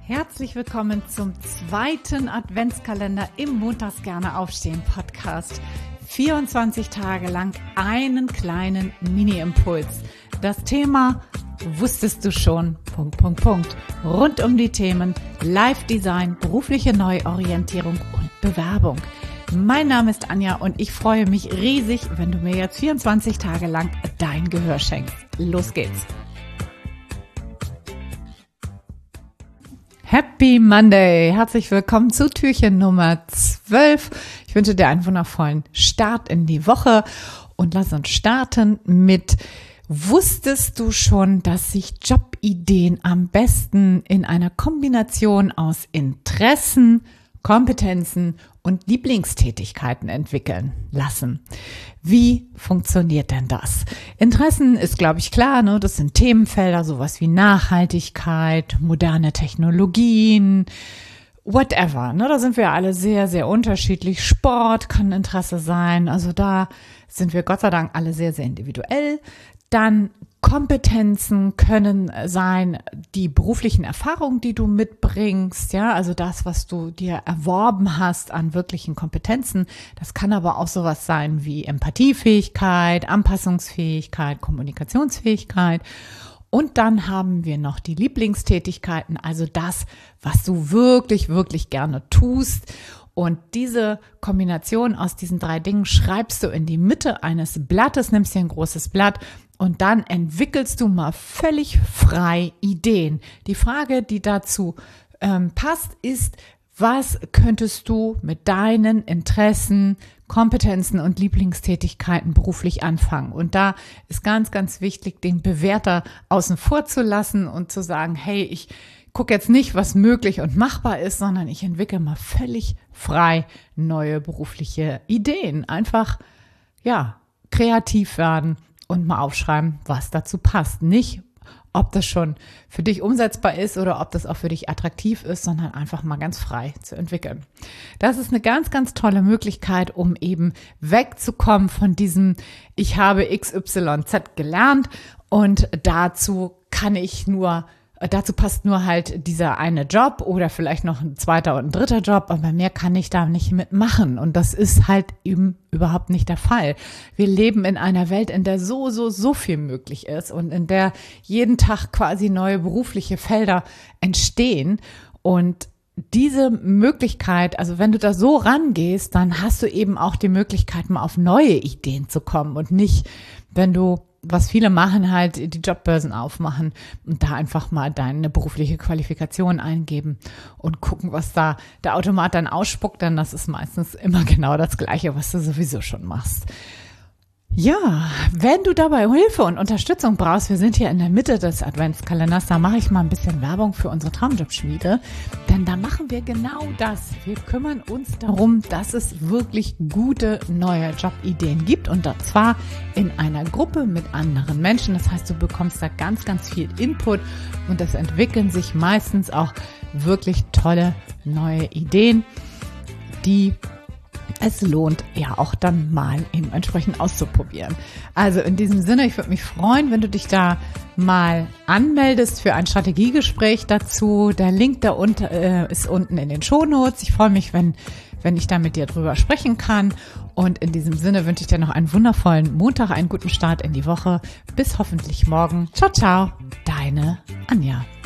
Herzlich willkommen zum zweiten Adventskalender im Montags gerne aufstehen Podcast. 24 Tage lang einen kleinen Mini-Impuls. Das Thema wusstest du schon, ... Rund um die Themen Live-Design, berufliche Neuorientierung und Bewerbung. Mein Name ist Anja und ich freue mich riesig, wenn du mir jetzt 24 Tage lang dein Gehör schenkst. Los geht's! Happy Monday! Herzlich willkommen zu Türchen Nummer 12. Ich wünsche dir einen wundervollen Start in die Woche und lass uns starten mit: Wusstest du schon, dass sich Jobideen am besten in einer Kombination aus Interessen, Kompetenzen und Lieblingstätigkeiten entwickeln lassen? Wie funktioniert denn das? Interessen ist, glaube ich, klar, ne? Das sind Themenfelder, sowas wie Nachhaltigkeit, moderne Technologien, whatever, ne? Da sind wir alle sehr, sehr unterschiedlich. Sport kann Interesse sein, also da sind wir Gott sei Dank alle sehr, sehr individuell. Dann Kompetenzen können sein die beruflichen Erfahrungen, die du mitbringst, ja, also das, was du dir erworben hast an wirklichen Kompetenzen. Das kann aber auch sowas sein wie Empathiefähigkeit, Anpassungsfähigkeit, Kommunikationsfähigkeit. Und dann haben wir noch die Lieblingstätigkeiten, also das, was du wirklich, wirklich gerne tust. Und diese Kombination aus diesen 3 Dingen schreibst du in die Mitte eines Blattes, nimmst dir ein großes Blatt und dann entwickelst du mal völlig frei Ideen. Die Frage, die dazu passt, ist: Was könntest du mit deinen Interessen, Kompetenzen und Lieblingstätigkeiten beruflich anfangen? Und da ist ganz, ganz wichtig, den Bewerter außen vor zu lassen und zu sagen, hey, ich gucke jetzt nicht, was möglich und machbar ist, sondern ich entwickle mal völlig frei neue berufliche Ideen. Einfach, ja, kreativ werden und mal aufschreiben, was dazu passt. Nicht, ob das schon für dich umsetzbar ist oder ob das auch für dich attraktiv ist, sondern einfach mal ganz frei zu entwickeln. Das ist eine ganz, ganz tolle Möglichkeit, um eben wegzukommen von diesem: Ich habe XYZ gelernt und dazu passt nur halt dieser eine Job oder vielleicht noch ein zweiter und ein dritter Job, aber mehr kann ich da nicht mitmachen. Und das ist halt eben überhaupt nicht der Fall. Wir leben in einer Welt, in der so viel möglich ist und in der jeden Tag quasi neue berufliche Felder entstehen. Und diese Möglichkeit, also wenn du da so rangehst, dann hast du eben auch die Möglichkeit, mal auf neue Ideen zu kommen und nicht, wenn du, was viele machen, halt die Jobbörsen aufmachen und da einfach mal deine berufliche Qualifikation eingeben und gucken, was da der Automat dann ausspuckt, denn das ist meistens immer genau das Gleiche, was du sowieso schon machst. Ja, wenn du dabei Hilfe und Unterstützung brauchst, wir sind hier in der Mitte des Adventskalenders, da mache ich mal ein bisschen Werbung für unsere Traumjobschmiede, denn da machen wir genau das. Wir kümmern uns darum, dass es wirklich gute neue Jobideen gibt, und zwar in einer Gruppe mit anderen Menschen. Das heißt, du bekommst da ganz, ganz viel Input und es entwickeln sich meistens auch wirklich tolle neue Ideen, die es lohnt, ja auch dann mal eben entsprechend auszuprobieren. Also in diesem Sinne, ich würde mich freuen, wenn du dich da mal anmeldest für ein Strategiegespräch dazu. Der Link da ist unten in den Shownotes. Ich freue mich, wenn ich da mit dir drüber sprechen kann. Und in diesem Sinne wünsche ich dir noch einen wundervollen Montag, einen guten Start in die Woche. Bis hoffentlich morgen. Ciao, ciao, deine Anja.